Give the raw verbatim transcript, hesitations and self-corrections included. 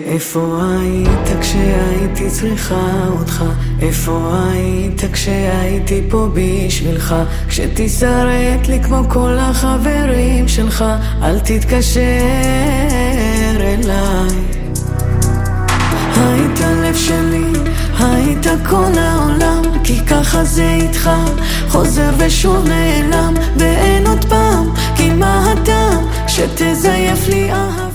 איפה היית כשהייתי צריכה אותך? איפה היית כשהייתי פה בשבילך? כשתישרט לי כמו כל החברים שלך, אל תתקשר אליי. היית לב שלי, היית כל העולם, כי ככה זה איתך, חוזר ושוב נעלם, ואין עוד פעם, כי מה הטעם שתזייף לי אהבה?